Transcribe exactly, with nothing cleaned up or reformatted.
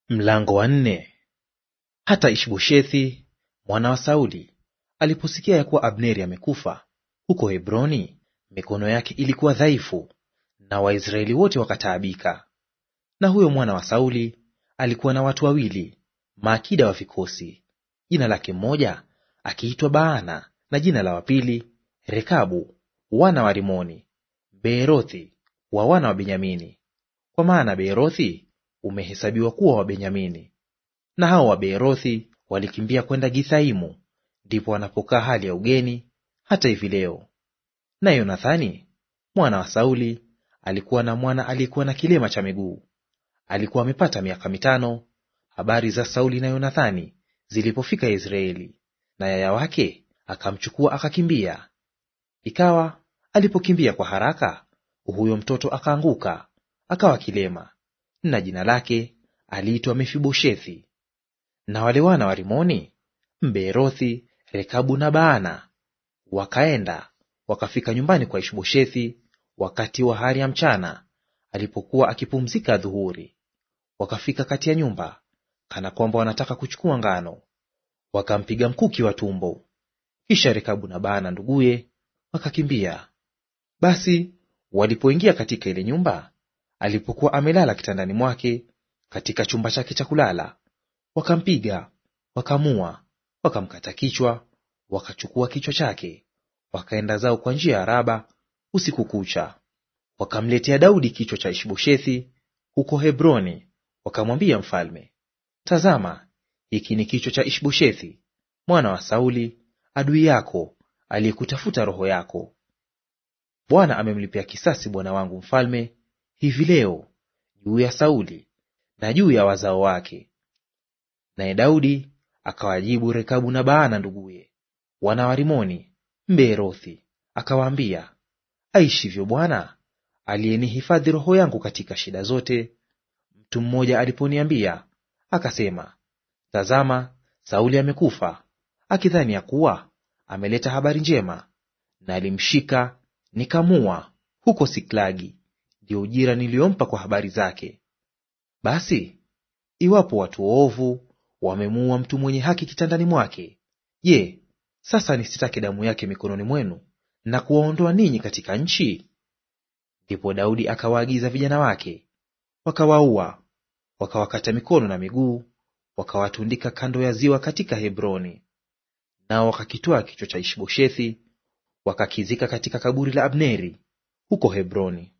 Mlango wa nne. Hata Ishboshethi mwana wa Sauli aliposikia ya kuwa Abneri amekufa huko Hebroni, mikono yake ilikuwa dhaifu, na Waisraeli wote wakataabika. Na huyo mwana wa Sauli alikuwa na watu wawili maakida wa vikosi, jina lake mmoja akiitwa Baana na jina la wapili Rekabu, wana wa Rimoni, Beerothi wa wana wa Benyamini, kwa maana Beerothi umehesabiwa kuwa wa Benyamini. Na hao wa Beerothi walikimbia kwenda Githaimu, ndipo wanapokaa hali ya ugeni hata hivi leo. Na Yonathani mwana wa Sauli alikuwa na mwana aliyekuwa na kilema cha miguu. Alikuwa amepata miaka mitano habari za Sauli na Yonathani zilipofika Israeli, na yaya wake akamchukua akakimbia. Ikawa alipokimbia kwa haraka, huyo mtoto akaanguka akawa kilema, na jina lake aliitwa Mefiboshethi. Na wale wana wa Rimoni, Mbeerothi, Rekabu na Baana, wakaenda wakafika nyumbani kwa Ishboshethi wakati wa hari ya mchana, alipokuwa akipumzika adhuhuri. Wakafika kati ya nyumba, kana kwamba wanataka kuchukua ngano, wakampiga mkuki wa tumbo. Kisha Rekabu na Baana nduguye wakakimbia. Basi walipoingia katika ile nyumba, alipokuwa amelala kitandani mwake katika chumba chake cha kulala, wakampiga, wakamua, wakamkata kichwa, wakachukua kichwa chake, wakaenda zao kwa njia ya Raba usiku kucha. Wakamletea Daudi kichwa cha Ishboshethi huko Hebroni, wakamwambia mfalme, tazama, hiki ni kichwa cha Ishboshethi mwana wa Sauli, adui yako, aliyekutafuta roho yako. Bwana amemlipia kisasi bwana wangu mfalme hivi leo juu ya Sauli na juu ya wazao wake. Naye Daudi akawajibu Rekabu na Baana nduguye, wana wa Rimoni Mbeerothi, akawaambia, aishivyo Bwana aliyenihifadhi roho yangu katika shida zote, mtu mmoja aliponiambia akasema, tazama, Sauli amekufa, akidhani ya kuwa ameleta habari njema, na alimshika nikamua huko Siklagi, ndio ujira niliyompa kwa habari zake. Basi iwapo watu waovu wamemuua mtu mwenye haki kitandani mwake, je, sasa nisitake damu yake mikononi mwenu na kuwaondoa ninyi katika nchi? Ndipo Daudi akawaagiza vijana wake, wakawaua, wakawakata mikono na miguu, wakawatundika kando ya ziwa katika Hebroni. Nao wakakitoa kichwa cha Ishboshethi wakakizika katika kaburi la Abneri huko Hebroni.